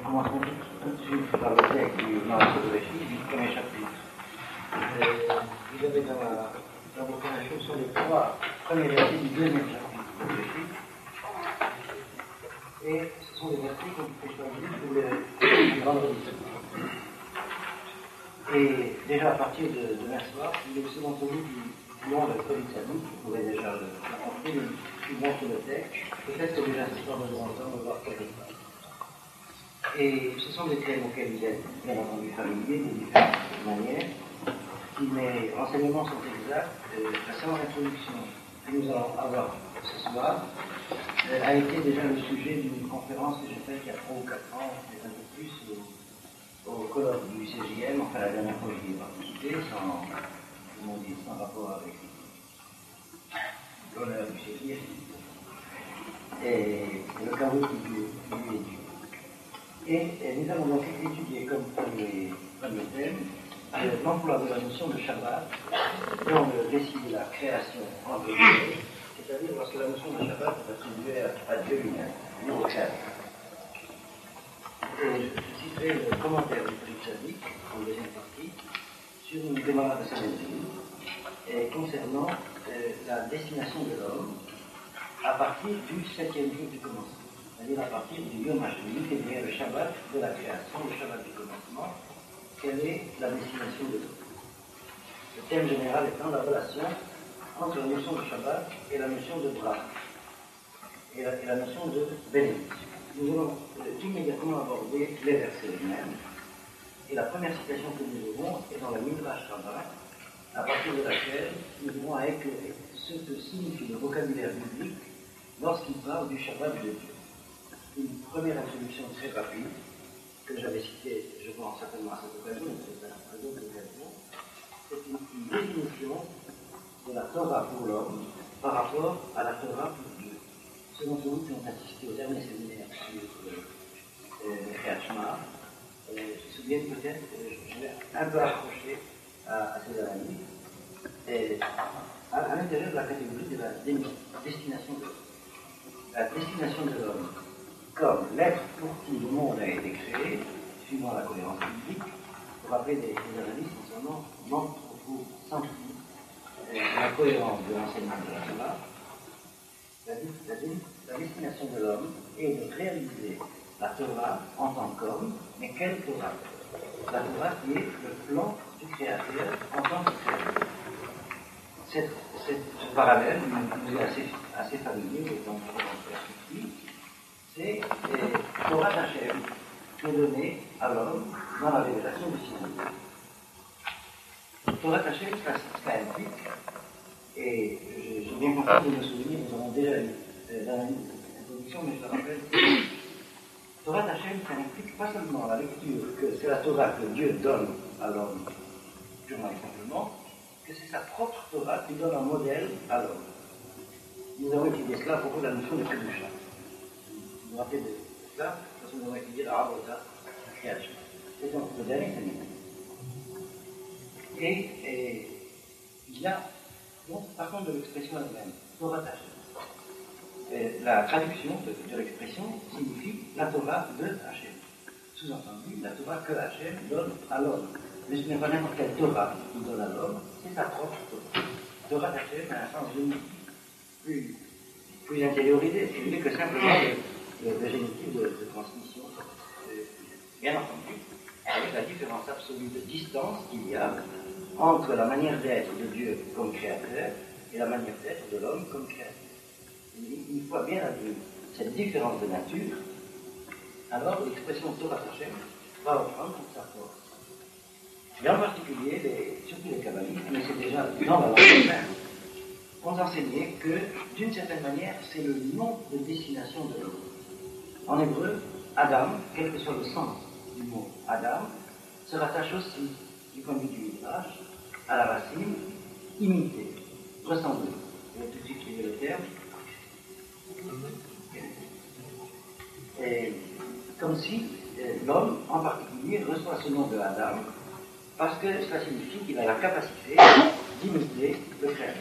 commençons tout de suite par le texte du Mahaprabhu du premier chapitre. Vous avez dans vos connaissances sur les 3 premiers versets du deuxième chapitre de Bereshit. Et ce sont des versets qu'on peut choisir pour le vendredi. Et déjà à partir de demain soir, il est ceux d'entre vous qui ont le Politano, vous pouvez déjà l'apporter, qui montre le texte. Peut-être que déjà ce soir, nous aurons le temps de voir quelques phrases. Et ce sont des thèmes auxquels vous êtes bien entendu familiers de différentes manières. Si mes renseignements sont exacts, la séance d'introduction que nous allons avoir ce soir a été déjà le sujet d'une conférence que j'ai faite il y a 3 ou 4 ans, peut-être un peu plus, au colloque du CJM, enfin la dernière fois que j'y ai participé, sans rapport avec l'honneur du CJM et le chaos qui lui est dû. Et nous allons donc étudier comme premier thème l'emploi de la notion de Shabbat dans le récit de la création en vérité, c'est-à-dire lorsque la notion de Shabbat est attribuée à Dieu lui-même, au Créateur. Et je citerai le commentaire du Prix Tzadik, en deuxième partie, sur une démarche de Sanhedrin, concernant la destination de l'homme à partir du 7e jour du commencement. C'est-à-dire à partir du Yom HaSheni, c'est-à-dire le Shabbat de la création, le Shabbat du commencement, quelle est la destination de l'homme. Le thème général étant la relation entre la notion de Shabbat et la notion de Bracha, et la notion de bénédiction. Nous allons immédiatement aborder les versets eux-mêmes, et la première citation que nous aurons est dans la Midrash Rabbah, à partir de laquelle nous aurons à éclairer ce que signifie le vocabulaire biblique lorsqu'il parle du Shabbat de Dieu. Une première introduction très rapide, que j'avais citée, je pense certainement à cette occasion, mais c'est à d'autres occasions, c'est une définition de la Torah pour l'homme par rapport à la Torah pour Dieu. Ceux d'entre vous qui ont assisté au dernier séminaire sur le Kriyat Shema se souviennent peut-être que je l'ai un peu accroché à ces analyses, à l'intérieur de la catégorie de la destination de l'homme. La destination de l'homme comme l'être pour qui le monde a été créé, suivant la cohérence biblique, pour rappeler des analyses concernant l'anthropocentré, la cohérence de l'enseignement de la Torah. La destination de l'homme est de réaliser la Torah en tant qu'homme, mais quelle Torah? La Torah qui est le plan du Créateur en tant que Créateur. Ce parallèle nous est assez familier, étant toujours en perspective. C'est Torah d'Hachem qui est donnée à l'homme dans la révélation du Sinaï. Torah d'Hachem, ça implique, et j'ai bien compris de me souvenir, nous avons déjà eu dans l'introduction, mais je le rappelle, Torah d'Hachem, ça implique pas seulement la lecture, que c'est la Torah que Dieu donne à l'homme, purement et simplement, que c'est sa propre Torah qui donne un modèle à l'homme. Nous avons étudié cela à propos de la notion de Kedusha. Vous vous rappelez de cela, parce que nous avons étudié la Avoda, la création. C'est donc le dernier séminaire. Et il y a, donc, par contre, de l'expression elle-même, Torah d'Hachem. La traduction de l'expression signifie la Torah de Hachem. Sous-entendu, la Torah que Hachem donne à l'homme. Mais ce n'est pas n'importe quelle Torah qu'il donne à l'homme, c'est sa propre Torah. Torah d'Hachem a un sens plus intériorisé, c'est que simplement le génitif de transmission. Bien entendu, avec la différence absolue de distance qu'il y a entre la manière d'être de Dieu comme créateur et la manière d'être de l'homme comme créateur. Une fois bien admis cette différence de nature, alors l'expression Torah d'Hachem va reprendre toute sa force. Et en particulier, surtout les kabbalistes, mais c'est déjà dans la langue même, ont enseigné que, d'une certaine manière, c'est le nom de destination de l'homme. En hébreu, Adam, quel que soit le sens du mot Adam, se rattache aussi, du point de vue du Midrash, à la racine imiter, ressembler. Vous avez tout de suite trouvé le terme. Et comme si l'homme, en particulier, reçoit ce nom de Adam, parce que cela signifie qu'il a la capacité d'imiter le Créateur.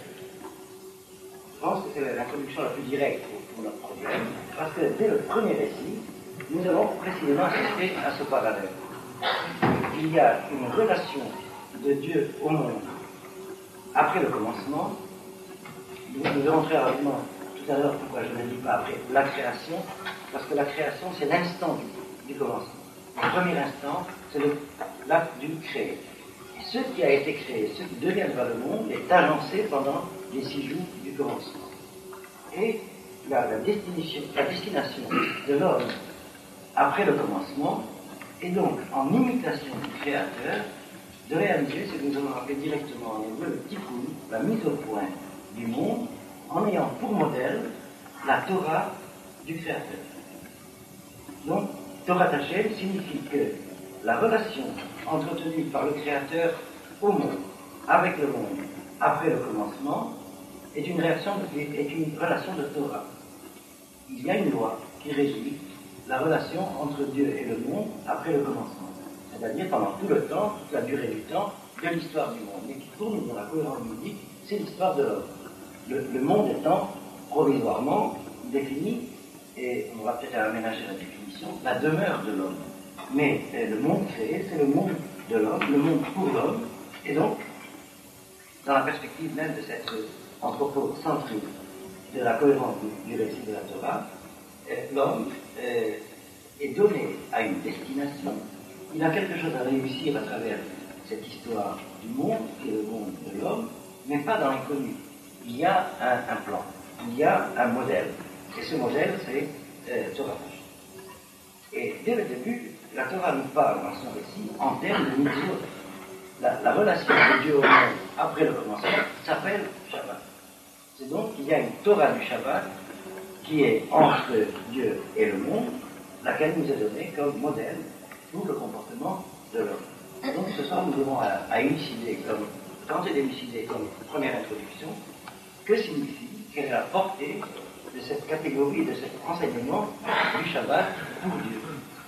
Je pense que c'est l'introduction la plus directe pour notre problème, parce que dès le premier récit, nous allons précisément assister à ce parallèle. Il y a une relation de Dieu au monde après le commencement. Nous verrons très rapidement tout à l'heure pourquoi je ne dis pas après la création, parce que la création c'est l'instant du commencement. Le premier instant, c'est l'acte du créé. Et ce qui a été créé, ce qui deviendra le monde, est agencé pendant les 6 jours du commencement. Et la destination de l'homme après le commencement est donc en imitation du Créateur de réaliser ce que nous avons appelé directement en hébreu le tikkun, la mise au point du monde, en ayant pour modèle la Torah du Créateur. Donc, Torah Hashem signifie que la relation entretenue par le Créateur au monde, avec le monde, après le commencement, est une relation de Torah. Il y a une loi qui régit la relation entre Dieu et le monde après le commencement. C'est-à-dire pendant tout le temps, toute la durée du temps de l'histoire du monde. Mais qui tourne dans la cohérence biblique, c'est l'histoire de l'homme. Le monde étant provisoirement défini, et on va peut-être aménager la définition, la demeure de l'homme. Mais le monde créé, c'est le monde de l'homme, le monde pour l'homme, et donc, dans la perspective même de cette anthropocentrique de la cohérence du récit de la Torah, l'homme est donné à une destination. Il a quelque chose à réussir à travers cette histoire du monde, qui est le monde de l'homme, mais pas dans l'inconnu. Il y a un plan, il y a un modèle, et ce modèle, c'est Torah. Et dès le début, la Torah nous parle dans son récit en termes de mitzvot. La relation de Dieu au monde après le commencement s'appelle Shabbat. C'est donc qu'il y a une Torah du Shabbat qui est entre Dieu et le monde, laquelle nous est donnée comme modèle pour le comportement de l'homme. Donc ce soir, nous aurons à élucider, tenter d'élucider comme première introduction, que signifie, quelle est la portée de cette catégorie, de cet enseignement du Shabbat pour Dieu.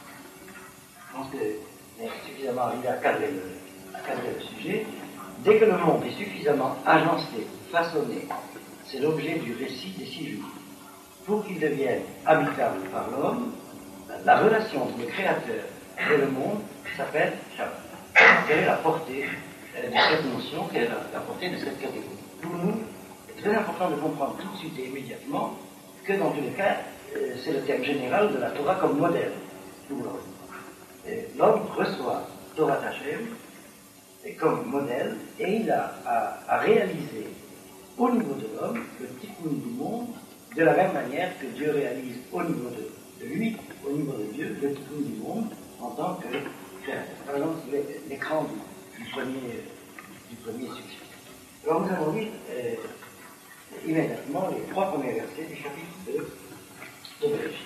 Je pense que c'est suffisamment arrivé à cadrer le sujet. Dès que le monde est suffisamment agencé, façonné, c'est l'objet du récit des 6 jours. Pour qu'il devienne habitable par l'homme, la relation entre le Créateur et le monde s'appelle Shabbat. Quelle est la portée de cette notion, quelle est la portée de cette catégorie? Pour nous, c'est très important de comprendre tout de suite et immédiatement que dans tous les cas, c'est le thème général de la Torah comme modèle pour l'homme. L'homme reçoit Torah Hashem comme modèle et il a à réaliser au niveau de l'homme le tikkun du monde de la même manière que Dieu réalise au niveau de lui, au niveau de Dieu, le tikkun du monde en tant que créateur. Par exemple, l'écran du premier succès. Alors nous allons lire immédiatement les 3 premiers versets du chapitre 2 de Bereshit.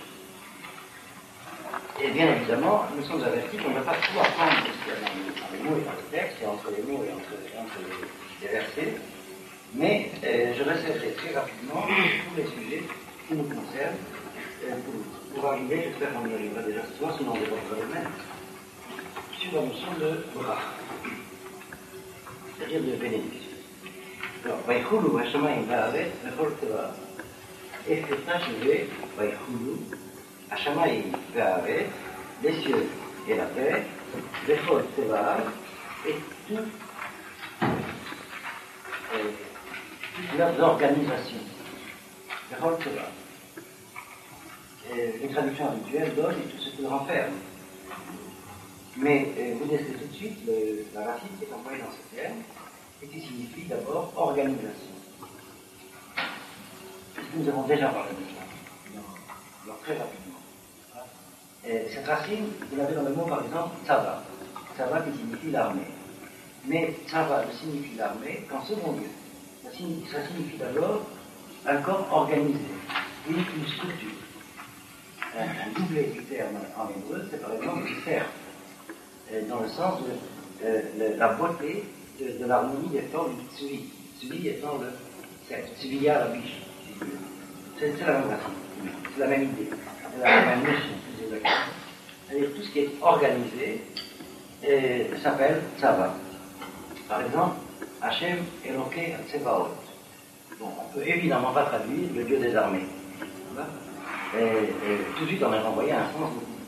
Et bien évidemment, nous sommes avertis qu'on ne va pas tout apprendre dans les mots et dans le texte, et entre les mots et entre les versets, mais je réserverai très rapidement tous les sujets qui nous concernent pour arriver, j'espère qu'on y arrivera déjà ce soir, sinon on développera demain, sur la notion de bracha, c'est-à-dire de bénédiction. Alors, Vaïchoulou, Hashamaim Va'aret, Vechol Teva, et furent achevés, Vaïchoulou, Hashamaim Va'aret, les cieux et la terre, Vechol Teva, et toute leur organisation. Vechol Teva. Une traduction habituelle donne tout ce qu'il renferme. Mais vous laissez tout de suite la racine qui est employée dans ce terme, et qui signifie d'abord organisation. Nous avons déjà parlé de ça, alors très rapidement. Cette racine, vous l'avez dans le mot par exemple Tsava. Tsava qui signifie l'armée. Mais Tsava ne signifie l'armée qu'en second lieu. Ça signifie d'abord un corps organisé, une structure. Un doublé du terme en hébreu, c'est par exemple faire, dans le sens de la beauté de l'harmonie des formes du tsui. Tsui étant le tsuviya la biche. C'est la même racine, c'est la même idée, c'est la même notion. C'est-à-dire tout ce qui est organisé s'appelle Tsava. Par exemple, Hachem Eloké Tsevaot. Bon, on peut évidemment pas traduire le Dieu des armées. Et tout de suite on a renvoyé un sens beaucoup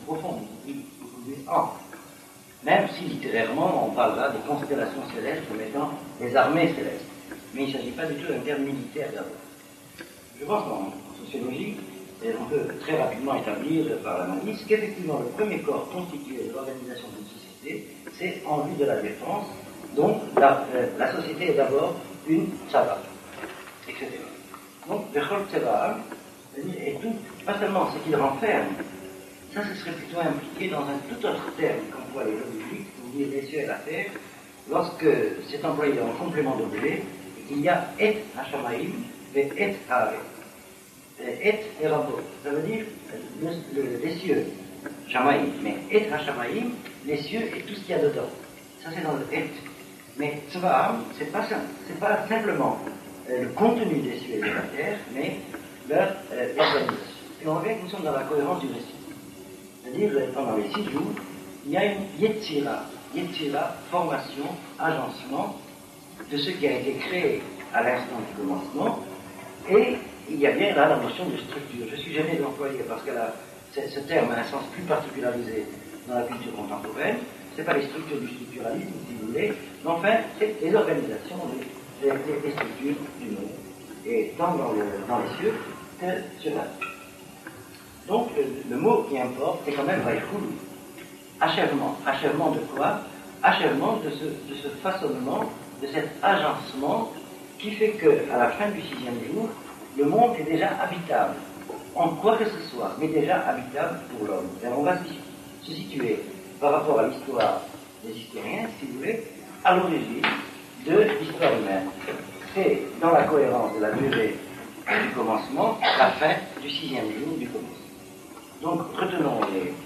profonde, en. Même si littérairement on parle là des constellations célestes comme étant des armées célestes. Mais il ne s'agit pas du tout d'un terme militaire d'abord. Je pense qu'en sociologie, on peut très rapidement établir par l'analyse qu'effectivement le premier corps constitué de l'organisation d'une société, c'est en vue de la défense. Donc la société est d'abord une tsava, etc. Donc Bechol Tsava est tout, pas seulement ce qu'il renferme, ça ce serait plutôt impliqué dans un tout autre terme qu'emploie les lois bibliques pour dire les cieux et la terre, lorsque c'est employé en complément d'objet, il y a et hashamaim et et hare. Et et rapport, ça veut dire les cieux, shamaim, mais et hashamaim, les cieux et tout ce qu'il y a dedans. Ça c'est dans le et. Mais tzvaam, c'est pas simplement le contenu des cieux et de la terre, mais leur organisation. Et on revient que nous sommes dans la cohérence du récit. C'est-à-dire, pendant les 6 jours, il y a une yetzira, formation, agencement de ce qui a été créé à l'instant du commencement, et il y a bien là la notion de structure. Je suis gêné d'employer parce que ce terme a un sens plus particularisé dans la culture contemporaine. Ce n'est pas les structures du structuralisme, si vous voulez, mais enfin, c'est les organisations, les structures du monde, et tant dans les cieux que sur la terre. Donc, le mot qui importe, c'est quand même Vaïchoul. Achèvement. Achèvement de quoi? Achèvement de ce façonnement, de cet agencement qui fait qu'à la fin du 6e jour, le monde est déjà habitable, en quoi que ce soit, mais déjà habitable pour l'homme. Et on va se situer par rapport à l'histoire des historiens, si vous voulez, à l'origine de l'histoire humaine. C'est dans la cohérence de la durée du commencement, la fin du 6e jour du commencement. Donc, retenons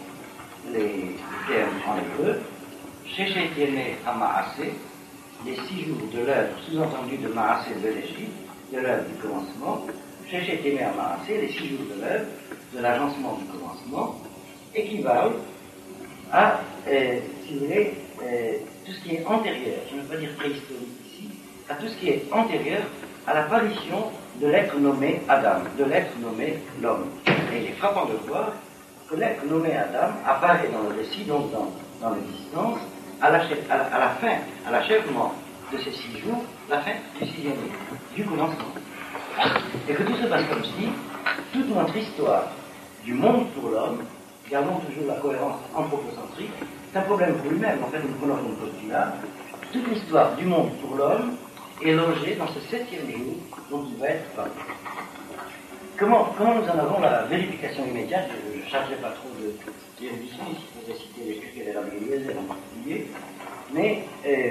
les termes en hébreu. Shechet Yemei HaMaaseh, les 6 jours de l'œuvre, sous-entendu de Maaseh de l'Égypte, de l'œuvre du commencement. Shechet Yemei HaMaaseh, les 6 jours de l'œuvre, de l'agencement du commencement, équivalent à, si vous voulez, tout ce qui est antérieur, je ne veux pas dire préhistorique ici, à tout ce qui est antérieur à l'apparition de l'être nommé Adam, de l'être nommé l'homme. Et il est frappant de voir que l'être nommé Adam apparaît dans le récit, donc dans l'existence, à la fin, à l'achèvement de ces 6 jours, la fin du 6e jour, du commencement. Et que tout se passe comme si toute notre histoire du monde pour l'homme, gardons toujours la cohérence anthropocentrique, c'est un problème pour lui-même, en fait nous prenons une postulat, toute l'histoire du monde pour l'homme est logée dans ce 7e jour dont il va être parlé. Comment nous en avons la vérification immédiate? Je ne chargerai pas trop d'érudition ici, je pourrais citer les Shulchan Rabbi Eliezer en particulier, mais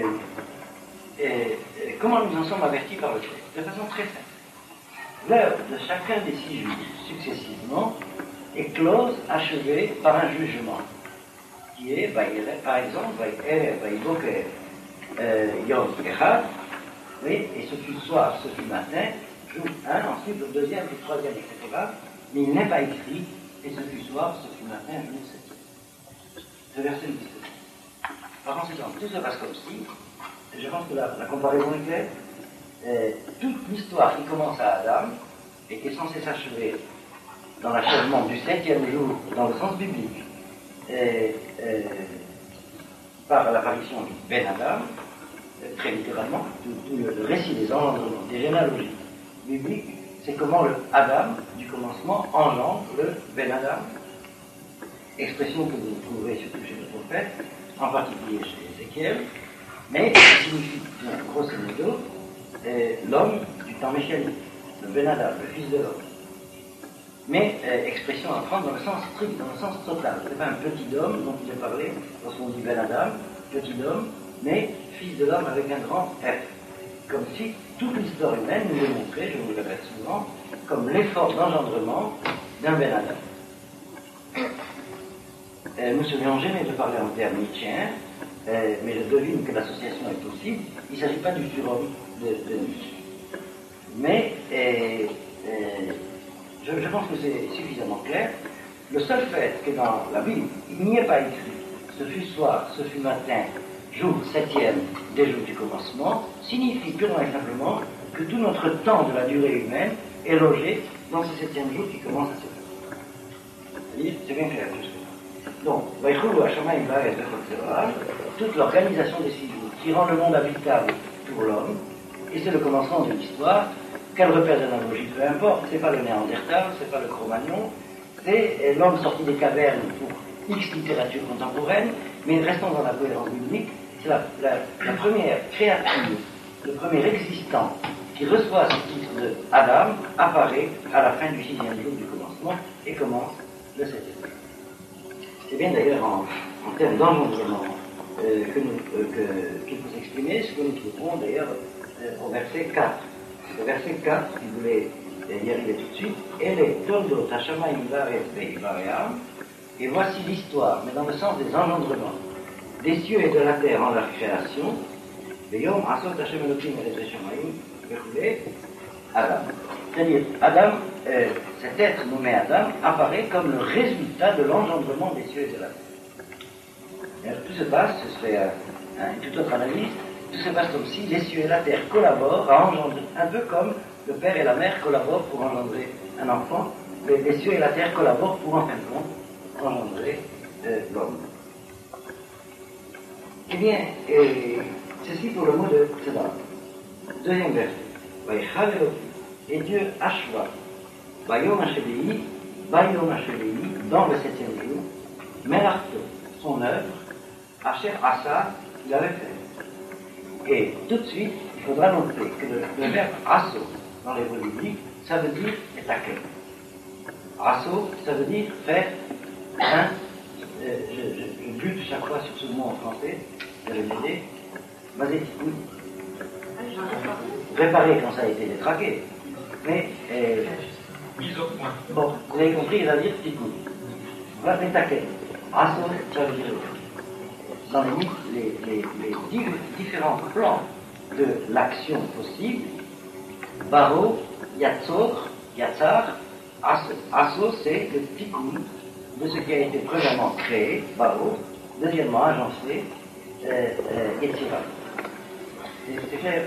comment nous en sommes avertis par le texte? De façon très simple. L'heure de chacun des 6 jours successivement est close, achevée par un jugement, qui est, par exemple, Vaïboker Yom Echad, et ce fut soir, ce fut matin, jour 1, ensuite le 2e, le 3e, etc. Mais il n'est pas écrit, et ce fut soir, ce fut matin, jour 7e. Ce verset 17. Par conséquent, tout se passe comme si, je pense que la comparaison est claire, toute l'histoire qui commence à Adam, et qui est censée s'achever dans l'achèvement du 7e jour, dans le sens biblique, par l'apparition du Ben Adam, très littéralement, tout le récit des engendrements, des généalogies bibliques, c'est comment le Adam du commencement engendre le Ben Adam, expression que vous trouverez surtout chez le prophète, en particulier chez Ézéchiel, mais qui signifie, grosso modo, l'homme du temps mécanique, le Ben Adam, le fils de l'homme. Mais expression à prendre dans le sens strict, dans le sens total. Ce n'est pas un petit homme dont il est parlé lorsqu'on dit Ben Adam, petit homme, mais fils de l'homme avec un grand F. Comme si toute l'histoire humaine nous est montrée, je vous le répète souvent, comme l'effort d'engendrement d'un Ben Adam. Nous serions gênés de parler en termes nietzschéens, mais je devine que l'association est possible. Il ne s'agit pas du surhomme de Nietzsche. Mais je pense que c'est suffisamment clair. Le seul fait que dans la Bible, il n'y ait pas écrit ce fut soir, ce fut matin, jour 7e des jours du commencement, signifie purement et simplement que tout notre temps de la durée humaine est logé dans ce 7e jour qui commence à se faire. C'est bien clair tout ça. Donc, toute l'organisation des 6 jours qui rend le monde habitable pour l'homme, et c'est le commencement de l'histoire. Quel repère d'analogie, peu importe, c'est pas le Néandertal, c'est pas le Cro-Magnon, c'est l'homme sorti des cavernes pour X littérature contemporaine, mais restons dans la cohérence biblique, c'est la première créature, le premier existant qui reçoit ce titre de Adam apparaît à la fin du 6e jour du commencement et commence le 7e jour. C'est bien d'ailleurs en termes d'engendrement qu'il faut s'exprimer, ce que nous trouverons d'ailleurs au verset 4. Le verset 4, si vous voulez y arriver tout de suite, elle est Toldot Hashamayim Vaream, et voici l'histoire, mais dans le sens des engendrements, des cieux et de la terre en leur création, Yom Asot Hashem Elohim et Hashamayim, Adam. C'est-à-dire, Adam, cet être nommé Adam, apparaît comme le résultat de l'engendrement des cieux et de la terre. Et alors, tout se passe, ce serait une toute autre analyse, tout se passe comme si les cieux et la terre collaborent à engendrer, un peu comme le père et la mère collaborent pour engendrer un enfant, les cieux et la terre collaborent pour en fin de compte engendrer l'homme. Eh bien, ceci pour le mot de Tzedar. Deuxième verset. Et Dieu acheva Bayom Hashevei, dans le 7e jour, Melarto, son œuvre, Asher Asa, il avait fait. Et tout de suite, il faudra noter que le verbe asso dans l'hébreu biblique, ça veut dire etakel. Asso, ça veut dire faire un. Je bute chaque fois sur ce mot en français, vous allez m'aider. Vas-y, oui. Réparer quand ça a été détraqué. Mais, mise au point. bon, vous avez compris, il va dire petit coup. Voilà, etakel. Asso, ça veut dire. Dans les différents plans de l'action possible, Baro, Yatzor, Yatzar, Asso. Asso, c'est le tikkun de ce qui a été premièrement créé, Baro, deuxièmement agencé, Yetzira. C'est clair.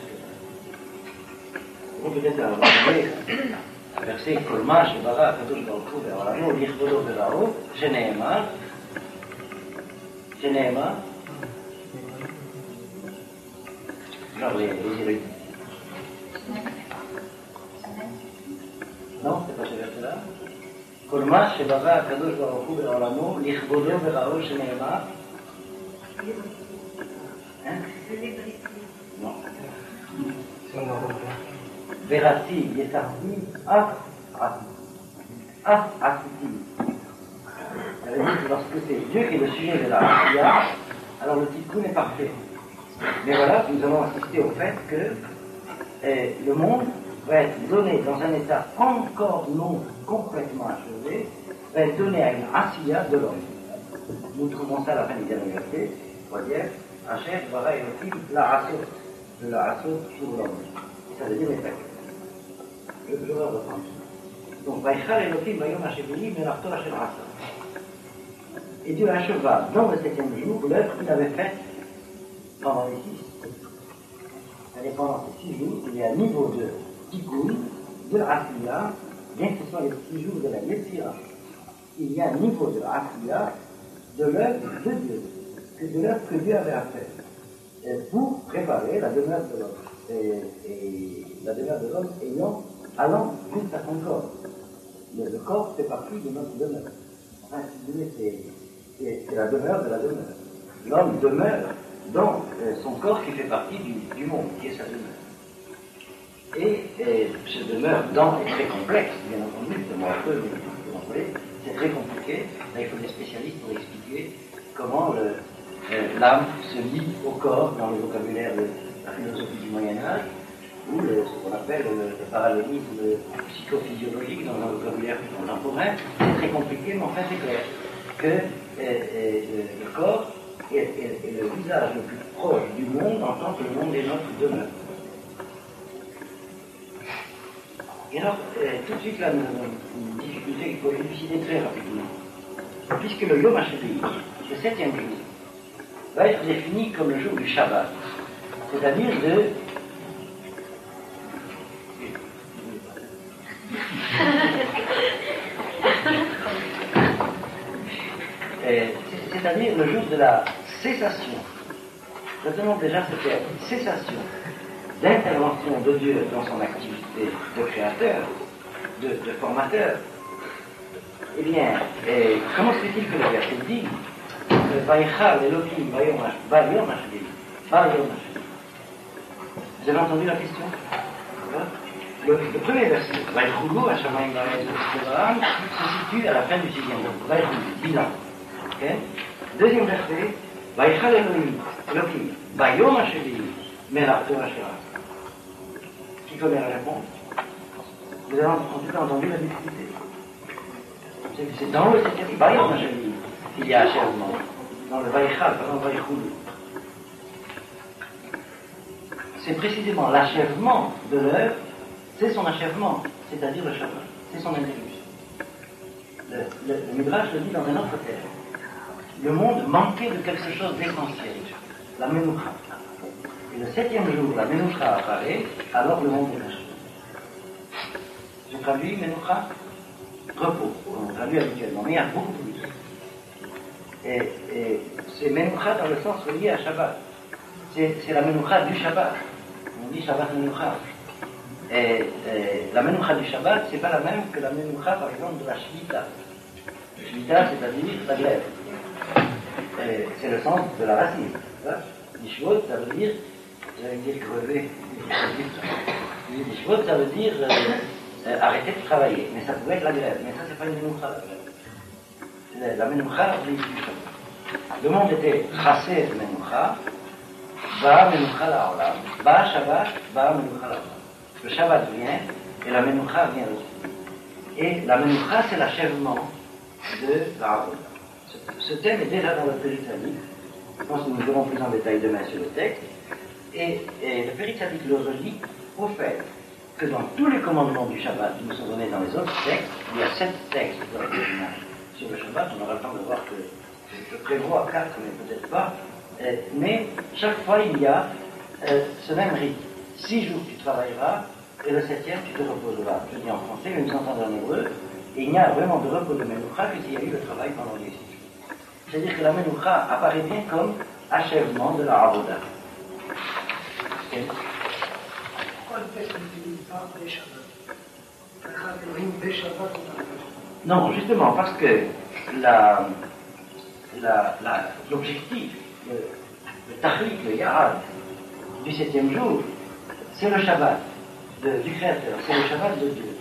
On peut peut-être aborder un verset Kolma, Shebara, Kadosh Baruch Hu, Ve'olamo, Lichvodo Ve'rao, Sheneemar, genre les érudits. Non, c'est pas ce verset-là. Kolma, Shebara, Kadosh Baruch Hu, Ve'olamo, Lichvodo Ve'rao, Sheneemar. Hein? Non. Verati, Yesarti, Asiti. Ça veut dire que lorsque c'est Dieu qui est le sujet de la Asiya, alors le tikkun est parfait. Mais voilà, nous allons assister au fait que le monde va être donné dans un état encore non complètement achevé, va être donné à une Asiya de l'homme. Nous trouvons ça à la fin du dernier verset, 3e, Asher, Bara Elohim, la Asot, de la Asot sur l'homme. Ça veut dire les je vais reprendre. Donc, Vaïchal Elohim, Bayom Hashevei, Melarto Hashem Asa. Et Dieu acheva dans le 7e jour l'œuvre qu'il avait faite pendant les 6. C'est-à-dire pendant ces 6 jours, il y a un niveau de tikkun, de Asiya, bien que ce soit les 6 jours de la Yetzira. Il y a un niveau de Asiya, de l'œuvre de Dieu, de l'œuvre que Dieu avait à faire, pour préparer la demeure de l'homme. Et la demeure de l'homme allant jusqu'à son corps. Le corps fait partie de notre demeure. Enfin, si vous voulez, c'est la demeure de la demeure. L'homme demeure dans son corps qui fait partie du monde, qui est sa demeure. Et cette demeure dans est très complexe, bien entendu, c'est très compliqué. Là, il faut des spécialistes pour expliquer comment l'âme se lie au corps dans le vocabulaire de la philosophie du Moyen-Âge, ou ce qu'on appelle le parallélisme psychophysiologique dans un vocabulaire plus contemporain. C'est très compliqué, mais enfin c'est clair que le corps est le visage le plus proche du monde en tant que le monde est notre demeure. Et alors, tout de suite là, nous avons une difficulté qu'il faut élucider très rapidement. Puisque le Yom HaShvi'i, le 7e jour, va être défini comme le jour du Shabbat, c'est-à-dire c'est-à-dire le jour de la cessation. Retenons déjà ce terme, cessation d'intervention de Dieu dans son activité de créateur, de formateur. Eh bien, comment se fait-il que le verset dit Vaïchal Elohim Bayom Hashvi. Vous avez entendu la question? Le premier verset, Vaïchoulou Hashamayim Bayom se situe à la fin du 6e jour. Vaïchoulou, bilan. Okay? Deuxième verset, Vaïchal Elohim Bayom Hashvi Melachto Hashera. Qui connaît la réponse? Vous avez en tout cas entendu la difficulté. C'est dans le 7e Bayom Hashvi qu'il y a achèvement. Dans le Vaïchal, pas dans le Vaïchoulou. C'est précisément l'achèvement de l'œuvre, c'est son achèvement, c'est-à-dire le Shabbat, c'est son interruption. Le Midrash le dit dans un autre terme. Le monde manquait de quelque chose d'essentiel, la Menoucha. Et le 7e jour, la Menoucha apparaît, alors le monde est achevé. J'ai traduit Menoucha, repos, on traduit habituellement, mais il y a beaucoup plus. Et c'est Menoucha dans le sens relié à Shabbat. C'est la Menoucha du Shabbat. On dit Shabbat Menoucha. Et la Menoucha du Shabbat, c'est pas la même que la Menoucha, par exemple, de la Shvita. Shvita, c'est-à-dire la grève. C'est le sens de la racine. Nishvot, ça veut dire, j'allais dire crever. Nishvot, ça veut dire arrêter de travailler. Mais ça pouvait être la grève. Mais ça, c'est pas une Menoucha, la grève. La Menoucha, c'est du Shabbat. Le monde était tracé de Menoucha. Ba Menoucha La'olam. Ba Shabbat, Ba Menoucha La'olam. Le Shabbat vient et la Menoucha vient aussi. Et la Menoucha, c'est l'achèvement de la Avoda. Ce thème est déjà dans le Péritzadique. Je pense que nous verrons plus en détail demain sur le texte. Et le Péritzadique le relie au fait que dans tous les commandements du Shabbat qui nous sont donnés dans les autres textes, il y a 7 textes dans le sur le Shabbat. On aura le temps de voir que je prévois 4, mais peut-être pas. Mais chaque fois, il y a ce même rythme. 6 jours, tu travailleras, et le 7e, tu te reposeras. Je dis en français, mais nous entendons en hébreu. Et il n'y a vraiment de repos de Menoucha que s'il y a eu le travail pendant les 6 jours. C'est-à-dire que la Menoucha apparaît bien comme achèvement de la Avoda. Pourquoi le texte ne dit pas les Shabbats? Non, justement, parce que l'objectif, le tahrik, le yarad du 7e jour, c'est le Shabbat du Créateur, c'est le Shabbat de Dieu.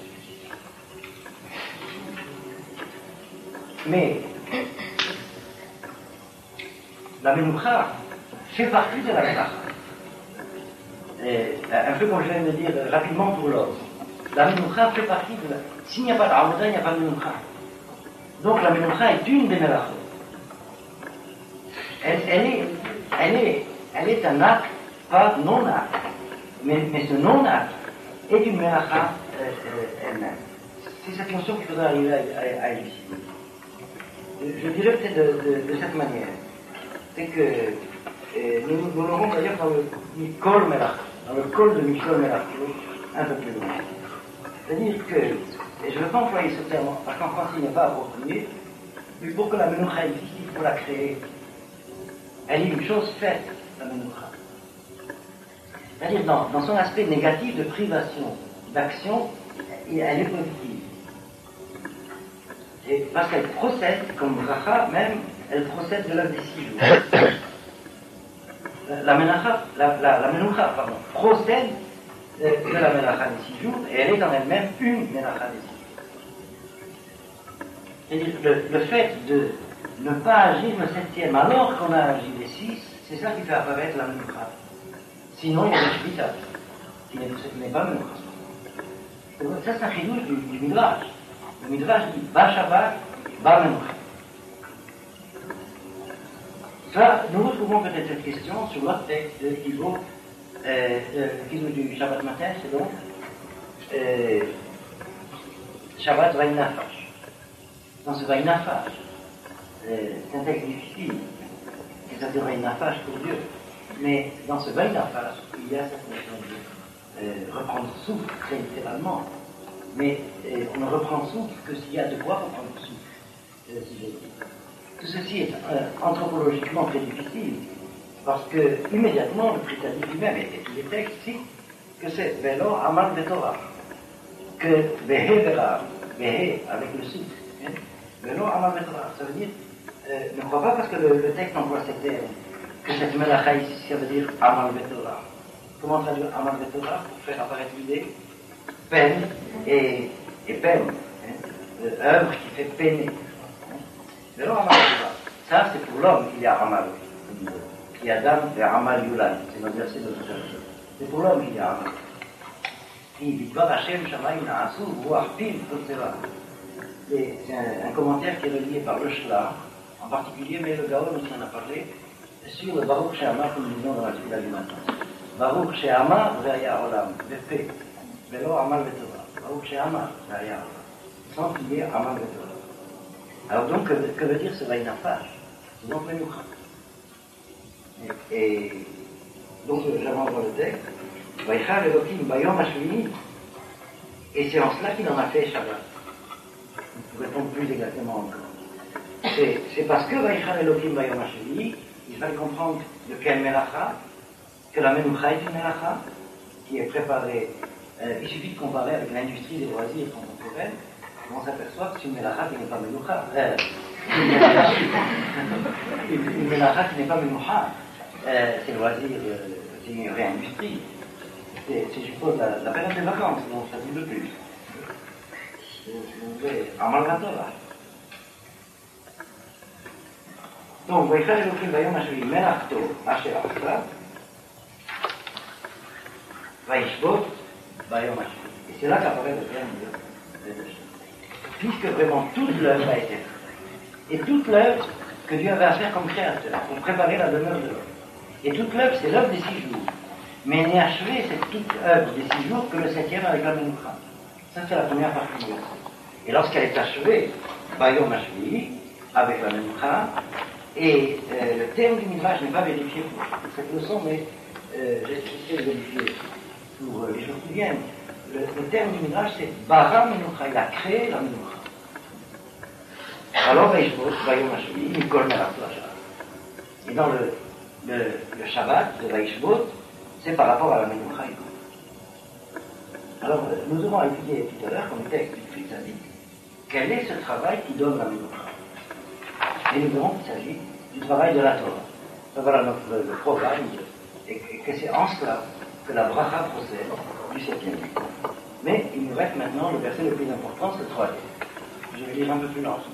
Mais la Menoucha fait partie de la Melacha. Un peu comme je viens de le dire rapidement pour l'autre. La Menoucha fait partie de la... S'il n'y a pas d'Avoda, il n'y a pas de Menoucha. Donc la Menoucha est une des Melachot. Elle est un acte, pas non-acte. Mais ce non-acte est une Melacha elle-même. C'est cette notion qu'il faudra arriver à élucider. Je dirais peut-être de cette manière. C'est que nous l'aurons d'ailleurs dans le Mikol Melach, dans le col de Mikol Melach, un peu plus loin. C'est-à-dire que, et je ne veux pas employer ce terme, parce qu'en français il n'est pas approprié, mais pour que la Menoucha existe, il faut la créer. Elle est une chose faite, la Menoucha. C'est-à-dire dans son aspect négatif de privation, d'action, elle est positive. Et parce qu'elle procède, comme Bracha même, elle procède de l'œuvre des 6 jours. La Menoucha, procède de la Melacha des 6 jours, et elle est en elle-même une Melacha des 6 jours. C'est-à-dire le fait de ne pas agir le 7e alors qu'on a agi les 6, c'est ça qui fait apparaître la Menoucha. Sinon, il y a le Shvita, qui n'est pas Menoucha. Ça, c'est un chidouche du Midrash. Le Midrash dit Ba Shabbat, Ba Menoucha. Ça, nous retrouvons peut-être cette question sur l'autre texte qui vaut du Shabbat matin, c'est donc Shabbat Vaïnafash. Dans ce Vaïnafash, c'est un texte difficile, c'est-à-dire Vaïnafash pour Dieu. Mais dans ce Vaïnafash, il y a cette notion de reprendre souffle, très littéralement. Mais on ne reprend souffle que s'il y a de quoi reprendre souffle, si je dis. tout ceci est anthropologiquement très difficile, parce que immédiatement le christianisme lui-même et tous les textes citent que c'est Velo Amal Vetorah, que Vehe Vera, Vehe avec le sud, hein, Velo Amal Vetorah, ça veut dire, ne crois pas parce que le texte emploie ces termes, que cette melacha ici, ça veut dire Amal Vetorah. Comment traduire Amal Vetorah pour faire apparaître l'idée? Peine et peine, hein, œuvre qui fait peiner. Velo Amal Vetorah. Ça, c'est pour l'homme qu'il y a Amal. Il y a Adam et Amal Yulan, c'est notre verset de notre chef. C'est pour l'homme qu'il y a Amal. C'est un commentaire qui est relié par le Shla, en particulier, mais le Gaon aussi en a parlé, sur le Baruch She'amar que nous disons dans la Tfila du matin. Baruch She'amar Ve'aya Olam, Ve'pe, Ve'lo Amal Ve'torah. Baruch She'amar Ve'aya Olam, sans qu'il y ait Amal Ve'torah. Alors donc, que veut dire ce Vaïnafash? C'est donc Menucha. Et donc, j'avance dans le texte. Vaïchal Elohim Bayom Hashvini, et c'est en cela qu'il en a fait Shabbat. Pour répondre plus exactement encore. C'est parce que Vaïchal Elohim Bayom Hashvini, il fallait comprendre de quelle melacha, que la Menucha est une melacha, qui est préparée. Il suffit de comparer avec l'industrie des loisirs contemporaines, on s'aperçoit que c'est une melacha qui n'est pas Menucha. Une melacha qui n'est pas Menucha. C'est le loisir, c'est une vraie industrie. C'est, je suppose, la période des vacances, donc ça dit le plus. Vous voyez, Amal Ve'torah. Donc, Vaïchal Elohim Bayom Hashvini Melachto Asher Asa Vaïshbot Bayom Hashvini. Et c'est là qu'apparaît le terme de puisque vraiment toute l'œuvre a été faite. Et toute l'œuvre que Dieu avait à faire comme créateur, pour préparer la demeure de l'homme. Et toute l'œuvre, c'est l'œuvre des 6 jours. Mais n'est achevée cette toute œuvre des 6 jours que le 7e avec la Menucha. Ça, c'est la première partie du verset. Et lorsqu'elle est achevée, Bayom Hashvini, avec la Menucha, et le terme du Midrash n'est pas vérifié pour cette leçon, mais j'essaie de vérifier pour les jours qui viennent. Le terme du Midrash, c'est Bara Menucha, il a créé la Menucha. Alors, Bayom Hashvini, Mikol Melato Shabbat. Et dans le Shabbat de Vaishbot, c'est par rapport à la Menucha. Alors, nous aurons étudié tout à l'heure, comme texte du Tzadik, quel est ce travail qui donne la Menucha. Et nous verrons qu'il s'agit du travail de la Torah. Ça, voilà le programme, et que c'est en cela que la bracha procède du 7e jour. Mais il nous reste maintenant le verset le plus important, c'est le 3e. Je vais lire un peu plus lentement.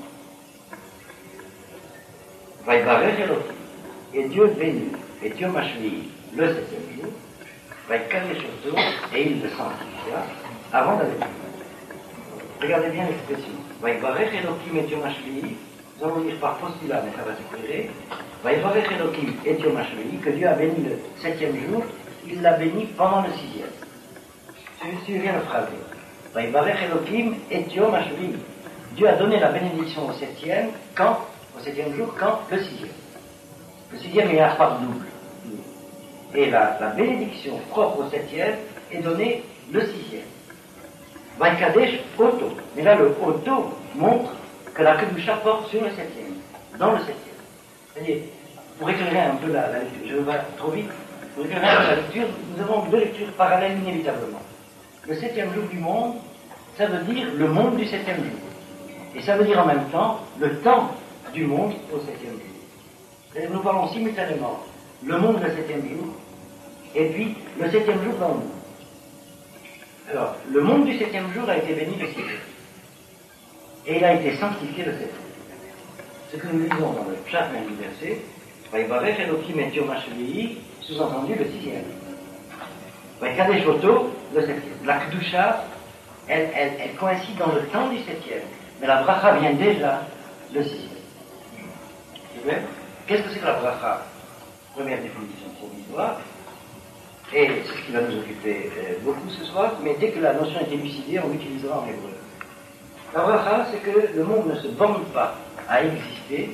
Vaïbarech Elohim, et Dieu bénit, et Dieu Hashvini, le 7e jour, Vaïkadesh Oto, et il le sanctifia, avant d'aller plus loin. Regardez bien l'expression. Vaïbarech Elohim et Dieu Hashvini, nous allons lire par postulat, mais ça va s'éclairer. Vaïbarech Elohim et Dieu Hashvini, que Dieu a béni le 7e jour, il l'a béni pendant le 6e. Suivez bien le phrasé. Vaïbarech Elohim et Dieu Hashvini. Dieu a donné la bénédiction au 7e, quand? Au 7e jour, quand? Le 6e. Le 6e, il y a part double. Et la bénédiction propre au 7e est donnée le 6e. Vaïkadesh Oto. Mais là, le Oto montre que la Kedusha porte sur le 7e, dans le 7e. C'est-à-dire, pour éclairer un peu la lecture, je vais trop vite, pour éclairer un peu la lecture, nous avons 2 lectures parallèles inévitablement. Le 7e jour du monde, ça veut dire le monde du 7e jour. Et ça veut dire en même temps le temps du monde au 7e jour. C'est-à-dire, nous parlons simultanément le monde le 7e jour, et puis le 7e jour dans le monde. Alors, le monde du 7e jour a été béni le 6e. Et il a été sanctifié le 7e. Ce que nous lisons dans le chat même du verset, Vaïbarech Elohim et Dieu Hashvini, sous-entendu le 6e. Vaïkadesh Oto, le 7e. La Kedusha, elle coïncide dans le temps du 7e. Mais la bracha vient déjà le 6e. C'est vrai? Qu'est-ce que c'est que la bracha? Première définition provisoire. Et c'est ce qui va nous occuper beaucoup ce soir, mais dès que la notion est élucidée, on l'utilisera en hébreu. La bracha, c'est que le monde ne se borne pas à exister.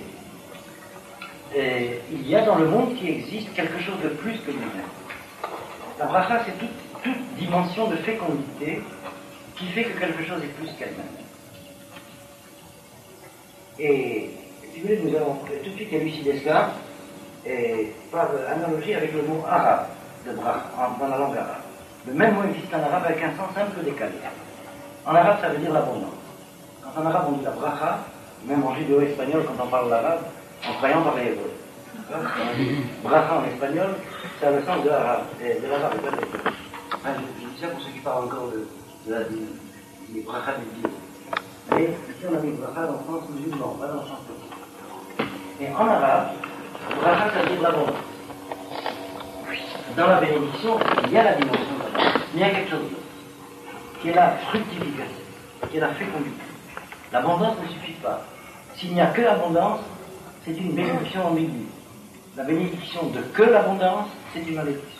Il y a dans le monde qui existe quelque chose de plus que lui-même. La bracha, c'est toute dimension de fécondité qui fait que quelque chose est plus qu'elle-même. Et si vous voulez, nous avons tout de suite élucidé cela et par analogie avec le mot arabe de bracha, dans la langue arabe. Le même mot existe en arabe avec un sens un peu décalé. En arabe, ça veut dire l'abondance. Quand en arabe on dit la bracha, même en judéo-espagnol, quand on parle l'arabe, en croyant parler hébreu. Quand on dit bracha en espagnol, ça a le sens de l'arabe, et pas de l'hébreu. Je dis ça pour ceux qui parlent encore de la Bible, les brachas du Dieu. Mais ici on a mis bracha dans le sens musulman, pas dans le sens politique. Et en arabe, bracha ça veut dire l'abondance. Dans la bénédiction, il y a la dimension de l'abondance, il y a quelque chose d'autre, qui est la fructification, qui est la fécondité. L'abondance ne suffit pas. S'il n'y a que l'abondance, c'est une bénédiction ambiguë. La bénédiction de que l'abondance, c'est une malédiction.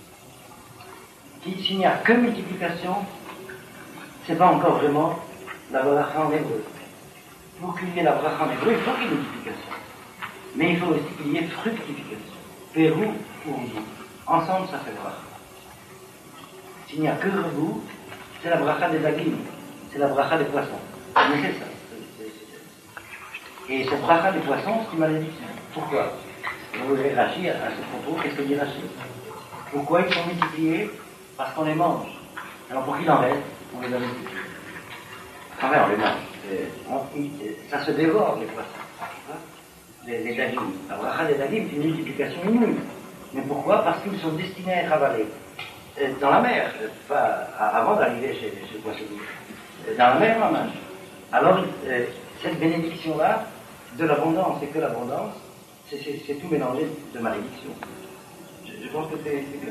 S'il n'y a que multiplication, c'est pas encore vraiment la bracha en hébreu. Pour qu'il y ait la bracha en hébreu, il faut qu'il y ait multiplication. Mais il faut aussi qu'il y ait fructification. Pérou ou rebou. Ensemble, ça fait bracha. S'il n'y a que rebou, c'est la bracha des agim, c'est la bracha des poissons. Mais c'est ça. Et cette bracha des poissons, c'est une malédiction. Pourquoi? Vous verrez Rachid à ce propos, qu'est-ce que dit Rachid? Pourquoi ils sont multipliés? Parce qu'on les mange. Alors pour qu'il en reste, on les a multipliés. Enfin, on les mange. Ça se dévore, les poissons. Les dagim. La bracha des dagim, c'est une multiplication inouïe. Mais pourquoi? Parce qu'ils sont destinés à être avalés. Dans la mer, pas avant d'arriver chez le poissonnier. Dans la mer, on en mange. Alors, cette bénédiction-là, de l'abondance et que l'abondance, c'est tout mélangé de malédiction. Je pense que c'est clair.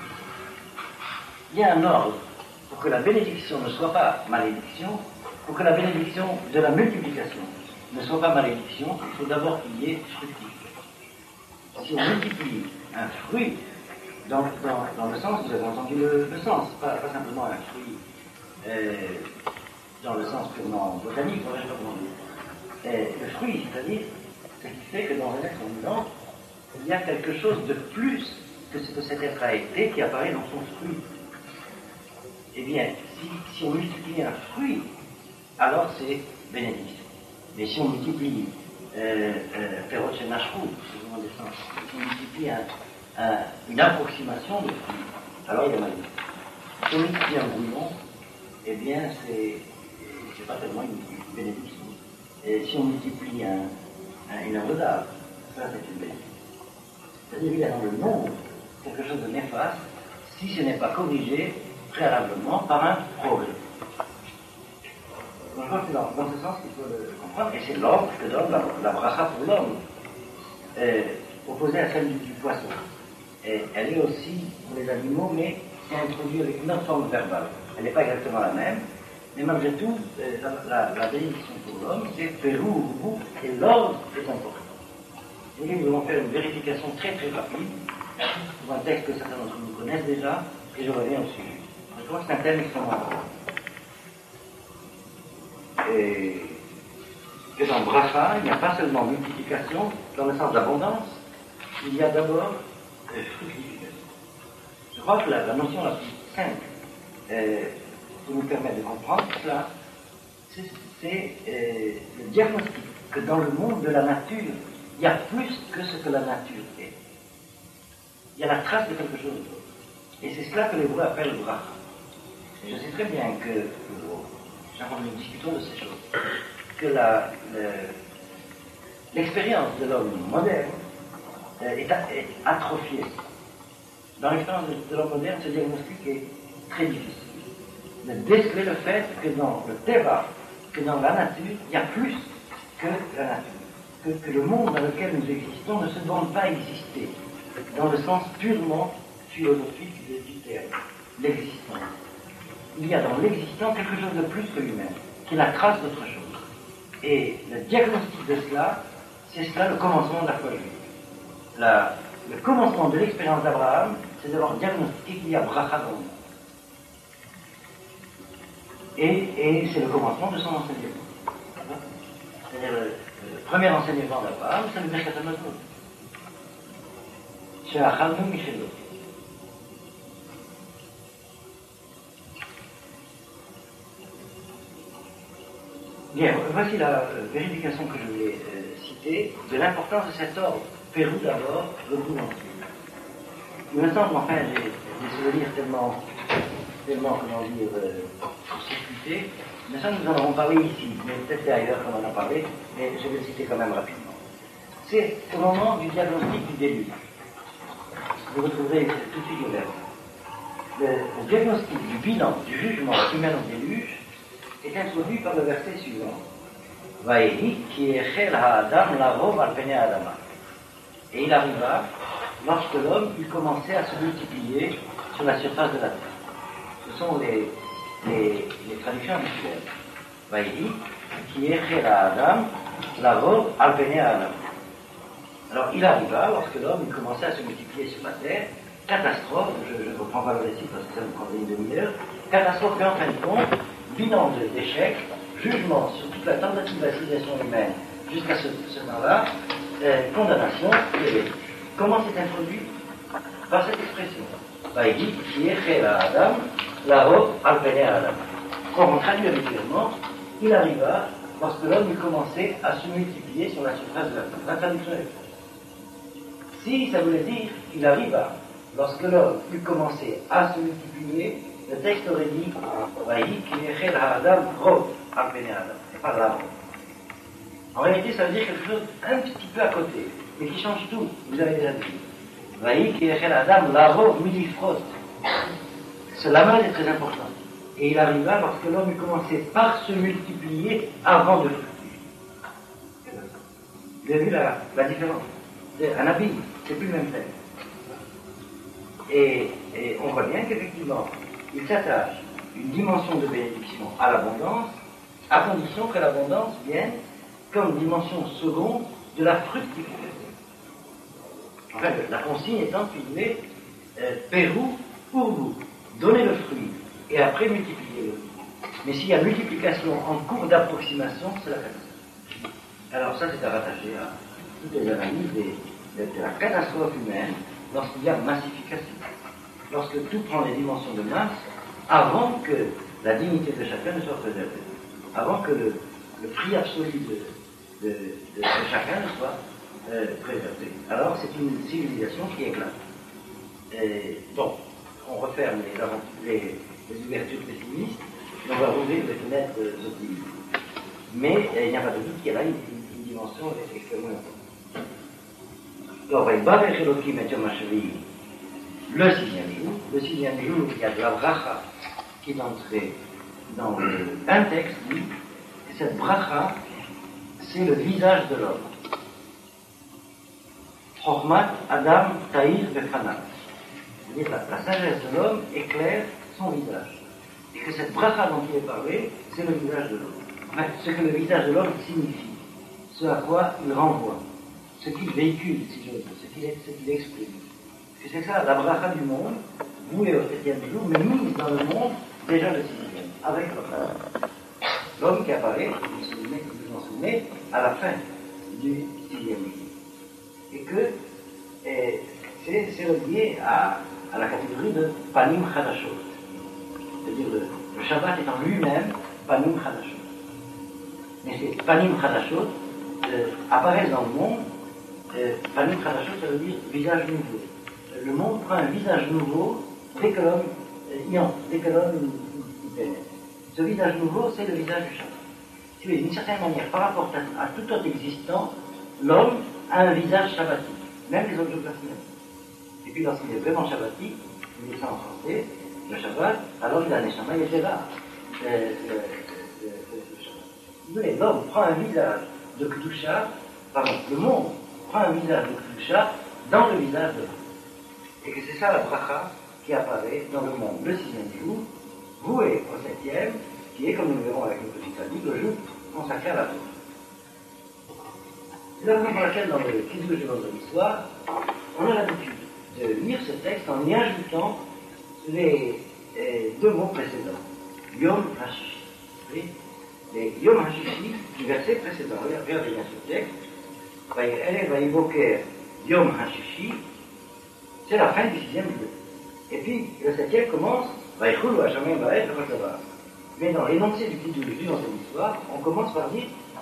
Il y a un ordre pour que la bénédiction ne soit pas malédiction, pour que la bénédiction de la multiplication ne soit pas malédiction, il faut d'abord qu'il y ait fructification. Si on multiplie un fruit, dans le sens, vous avez entendu le sens, pas simplement un fruit dans le sens purement botanique, je ne sais pas comment dire. Le fruit, c'est-à-dire ce qui fait que dans un être vivant, il y a quelque chose de plus que ce que cet être a été qui apparaît dans son fruit. Eh bien, si on multiplie un fruit, alors c'est bénédiction. Mais si on multiplie Perot chez Nachrou, si on multiplie une approximation de fruit, alors il y a malédiction. Si on multiplie un bouillon, eh bien, c'est pas tellement une bénédiction. Et si on multiplie une œuvre d'art, ça c'est une bénédiction. C'est-à-dire qu'il y a dans le monde quelque chose de néfaste si ce n'est pas corrigé préalablement par un progrès. Donc je pense que c'est dans ce sens qu'il faut le comprendre, et c'est l'ordre que donne la bracha pour l'homme, opposée à celle du poisson. Et elle est aussi pour les animaux, mais c'est introduit avec une autre forme verbale. Elle n'est pas exactement la même, mais malgré tout, la bénédiction pour l'homme, c'est Pérou, Roubou, et l'ordre est important. Et nous allons faire une vérification très très rapide, pour un texte que certains d'entre nous connaissent déjà, et je reviens au sujet. Je crois que c'est un thème extrêmement important. Et que dans bracha, il n'y a pas seulement multiplication, dans le sens d'abondance, il y a d'abord fructification. Je crois que la notion la plus simple qui nous permet de comprendre cela, c'est le diagnostic que dans le monde de la nature, il y a plus que ce que la nature est. Il y a la trace de quelque chose d'autre. Et c'est cela que les Hébreux appellent bracha. Et je sais très bien que, chaque fois que nous discutons de ces choses, que l'expérience de l'homme moderne est atrophiée. Dans l'expérience de l'homme moderne, ce diagnostic est très difficile. De déceler le fait que dans le terrain, que dans la nature, il y a plus que la nature. Que le monde dans lequel nous existons ne se doit pas exister, dans le sens purement philosophique du terme, l'existence. Il y a dans l'existence quelque chose de plus que lui-même, qui est la trace d'autre chose. Et le diagnostic de cela, c'est cela le commencement de la foi juive. Le commencement de l'expérience d'Abraham, c'est d'avoir diagnostiqué qu'il y a bracha dans le monde. Et c'est le commencement de son enseignement. C'est-à-dire le premier enseignement d'Abraham, c'est le Birkat HaMazon. She'achalnu michelot. Bien, voici la vérification que je voulais citer. et de l'importance de cet ordre. Pérou d'abord, le monde entier. Il me semble, enfin, j'ai des souvenirs tellement, comment dire, circuités. Il me semble que nous en avons parlé ici, mais peut-être ailleurs qu'on en a parlé, mais je vais le citer quand même rapidement. C'est au moment du diagnostic du déluge. Vous retrouverez tout de suite le verbe. Le diagnostic du bilan, du jugement humain au déluge est introduit par le verset suivant. Vaïhi qui echel ha'adam larov al pene adama. Et il arriva lorsque l'homme eut commencé à se multiplier sur la surface de la terre. Ce sont les traductions habituelles. Vaïhi qui echel ha'adam larov al pene adama. Alors il arriva lorsque l'homme eut commencé à se multiplier sur la terre. Catastrophe, je ne reprends pas le récit parce que ça me prendrait une demi-heure. Catastrophe et en fin de compte, bilan d'échec, jugement sur toute la tentative d'assimilation humaine jusqu'à ce moment-là, condamnation et déluge. Comment c'est introduit? Par cette expression. Vaïdi qui est la Adam, la robe al pene Adam. Quand on traduit habituellement, il arriva lorsque l'homme eut commencé à se multiplier sur la surface de la terre. La traduction est faite. Si ça voulait dire il arriva lorsque l'homme eut commencé à se multiplier, le texte aurait dit Vaïdi qui est la Adam, robe al pene Adam. C'est pas la robe. En réalité, ça veut dire quelque chose un petit peu à côté, mais qui change tout, vous avez déjà dit. Vaïk et Adam, lavo, milifrot. Ce lama est très important. Et il arriva lorsque l'homme eut commencé par se multiplier avant de fructifier. Vous avez vu la différence? Un abîme, c'est plus le même thème. Et on voit bien qu'effectivement, il s'attache une dimension de bénédiction à l'abondance, à condition que l'abondance vienne comme dimension seconde de la fructification. En fait, la consigne étant filmée, Pérou pour vous, donnez le fruit, et après multipliez-le. Mais s'il y a multiplication en cours d'approximation, c'est la catastrophe. Alors ça, c'est à rattacher à toutes les analyses de la catastrophe humaine lorsqu'il y a massification. Lorsque tout prend des dimensions de masse, avant que la dignité de chacun ne soit préservée. Avant que le prix absolu de chacun ne soit préservé. Alors c'est une civilisation qui éclate. Bon, on referme les ouvertures pessimistes, et on va ouvrir les fenêtres optimistes. Mais il n'y a pas de doute qu'il y a là une dimension extrêmement importante. Donc, le sixième jour, il y a de la bracha qui est entrée dans un texte, dit que cette bracha, c'est le visage de l'homme. Chochmat Adam Taïr Befanav. C'est-à-dire la sagesse de l'homme éclaire son visage. Et que cette bracha dont il est parlé, c'est le visage de l'homme. Enfin, ce que le visage de l'homme signifie, ce à quoi il renvoie, ce qu'il véhicule, si j'ose dire, ce qu'il exprime. Et c'est ça, la bracha du monde, vouée au 7e jour, mais mise dans le monde déjà le 6e, avec l'homme qui apparaît, vous vous en souvenez, à la fin du 6e jour. Et que c'est relié à la catégorie de Panim Chadashot. C'est-à-dire le Shabbat est en lui-même Panim Chadashot. Mais ces Panim Chadashot apparaissent dans le monde. Panim Chadashot, ça veut dire visage nouveau. Le monde prend un visage nouveau dès que l'homme y entre, dès que l'homme y pénètre. Ce visage nouveau, c'est le visage du Shabbat. D'une certaine manière, par rapport à tout autre existant, l'homme a un visage shabbatique, même les autres jours de la semaine. Et puis lorsqu'il est vraiment shabbatique, il est ça en français, le Shabbat, alors il a un neshama, il était là. L'homme prend un visage de Kedusha, le monde prend un visage de Kedusha dans le visage de l'homme. Et que c'est ça la bracha qui apparaît dans le monde le 6e jour, voué au 7e, qui est, comme nous le verrons avec une petite famille, le jour consacré à la Torah. C'est la raison pour laquelle, dans le Kiddush du vendredi soir, on a l'habitude de lire ce texte en y ajoutant les deux mots précédents. Yom HaShishi. Les Yom HaShishi du verset précédent. Regardez bien ce texte. Vaïboker Yom HaShishi. C'est la fin du 6e jour. Et puis, le 7e commence Vaïchulu Hashamayim Baet Vachava. Mais dans l'énoncé du Kiddush du vendredi soir, on commence par dire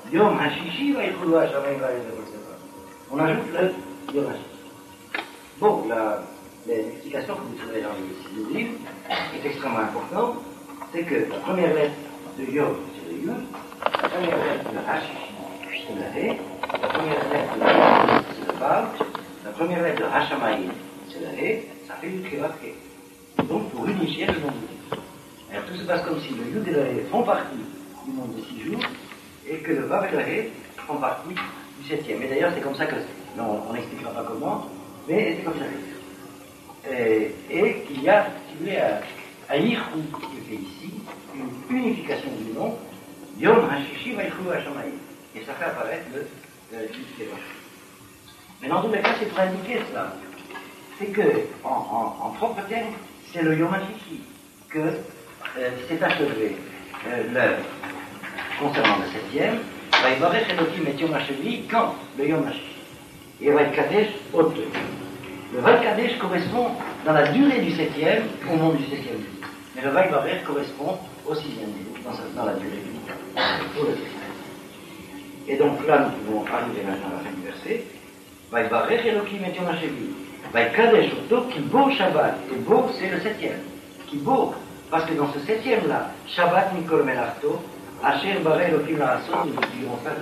Yom Hashishi va Yichulu Hashamayim va Yezeboseva. On ajoute le Yom Hashishi. Bon, l'explication que vous trouverez dans le livre est extrêmement importante. C'est que la première lettre de Yom, c'est le Yud, la première lettre de Hashishi, c'est le He, la première lettre de Yom, c'est le Vav, la première lettre de Hashamayim, c'est le He, ça fait Yud Kevat He. Donc, pour unifier le nombre de jours. Alors, tout se passe comme si le Yud et le He font partie du nombre de 6 jours, et que le Vav et le He font partie du 7e. Et d'ailleurs, c'est comme ça que c'est. Non, on n'expliquera pas comment, mais c'est comme ça que c'est. Et qu'il y a, si vous voulez, à Yichou, qui est fait ici, une unification du nom, Yom Hashishi va Yichou Hashamayim. Et ça fait apparaître le Yud Kevat. Mais dans tous les cas, c'est pour indiquer cela. C'est que, en propre terme, c'est le Yom Hashishi que s'est achevé l'œuvre concernant le 7e. Vaïbarech Elohim et Yom Hashishi quand le Yom Hashishi. Et Vaïkadesh au 2. Le Vaïkadesh correspond dans la durée du 7e au monde du 7e jour. Mais le Vaïbarech correspond au 6e jour, dans la durée du pour le 7e. Et donc là, nous pouvons arriver maintenant à la fin du verset. Vaïbarech Elohim et Yom Hashishi. Vaïkadesh Oto, qui beau Shabbat. Et beau, c'est le 7e. Qui beau, parce que dans ce 7e là, Shabbat Mikol Melarto, Asher Baré Elohim La'asot, nous dirons ça.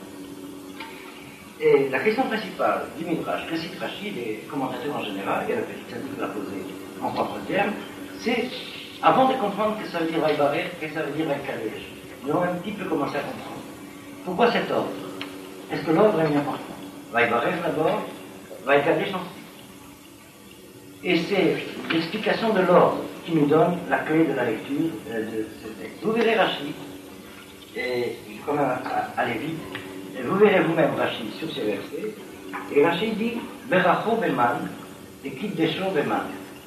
Et la question principale du Midrash, que cite Rashi, les commentateurs en général, et le petit Tzadik l'a posé en propre terme, c'est, avant de comprendre que ça veut dire Vaïbarech, que ça veut dire Vaïkadesh, nous allons un petit peu commencer à comprendre. Pourquoi cet ordre? Est-ce que l'ordre est important? Vaïbarech d'abord, Vaïkadesh ensuite. Et c'est l'explication de l'ordre qui nous donne la clé de la lecture de ce texte. Vous verrez Rashi, et je vais quand même aller vite, et vous verrez vous-même Rashi sur ces versets, et Rashi dit Beracho Beman et Kiddesho Beman.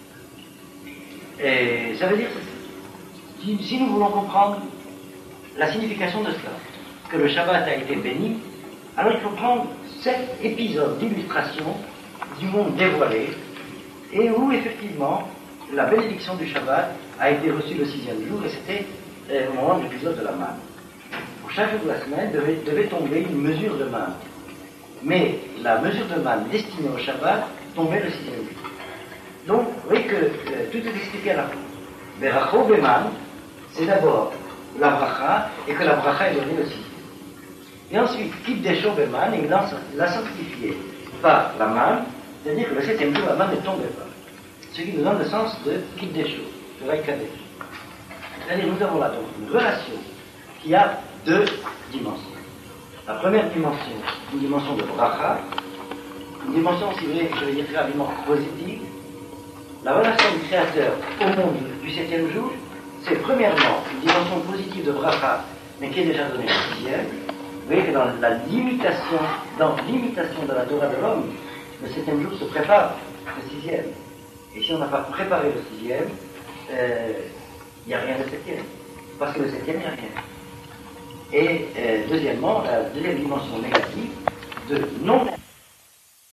Et ça veut dire, si nous voulons comprendre la signification de cela, que le Shabbat a été béni, alors il faut prendre cet épisode d'illustration du monde dévoilé, et où effectivement la bénédiction du Shabbat a été reçue le 6e jour, et c'était au moment de l'épisode de la manne. Pour chaque jour de la semaine devait tomber une mesure de manne. Mais la mesure de manne destinée au Shabbat tombait le 6e jour. Donc, vous voyez que tout est expliqué à la fois. Beracho Beman, c'est d'abord la bracha, et que la bracha est donnée le 6e. Et ensuite, Kiddesho Beman, il l'a sanctifié par la manne, c'est-à-dire que le 7e jour, la manne ne tombait pas. Ce qui nous donne le sens de Kiddesho, de Vaïkadesh. C'est-à-dire nous avons là donc une relation qui a 2 dimensions. La première dimension, une dimension de bracha, une dimension, si vous voulez, je vais dire très rapidement, positive. La relation du Créateur au monde du 7e jour, c'est premièrement une dimension positive de bracha, mais qui est déjà donnée le 6e. Vous voyez que dans la l'imitation de la Torah de l'homme, le 7e jour se prépare le 6e. Et si on n'a pas préparé le 6e, il n'y a rien de 7e. Parce que le 7e, il n'y a rien. Et deuxièmement, la deuxième dimension négative de non